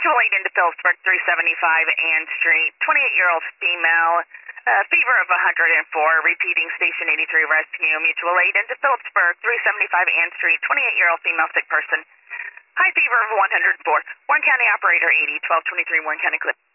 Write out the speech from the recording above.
Mutual aid into Phillipsburg, 375 Ann Street. 28-year-old female, fever of 104. Repeating station 83 rescue. Mutual aid into Phillipsburg, 375 Ann Street. 28-year-old female sick person. High fever of 104. Warren County operator 80, 1223 Warren County Clip.